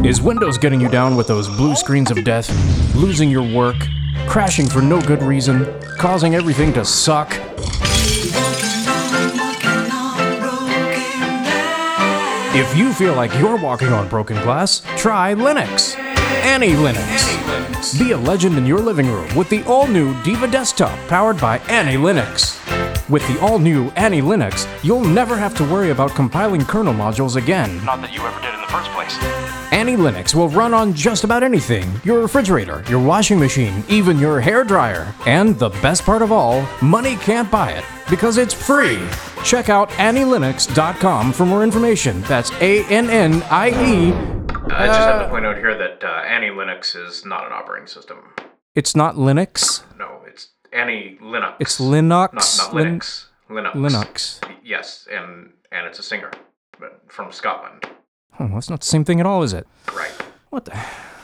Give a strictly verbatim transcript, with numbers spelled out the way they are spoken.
Is Windows getting you down with those blue screens of death? Losing your work? Crashing for no good reason? Causing everything to suck? If you feel like you're walking on broken glass, try Linux. Any Linux. Be a legend in your living room with the all-new Diva Desktop powered by Any Linux. With the all-new Any Linux, you'll never have to worry about compiling kernel modules again. Not that you ever did in the first place. Any Linux will run on just about anything. Your refrigerator, your washing machine, even your hairdryer. And the best part of all, money can't buy it because it's free. Check out Any Linux dot com for more information. That's A N N I E. I just have to point out here that uh, Any Linux is not an operating system. It's not Linux? No, it's Any Linux. It's Linux? Not, not Lin- Linux. Linux. Linux. Yes, and and it's a singer, but from Scotland. Oh, that's not the same thing at all, is it? Right. What the...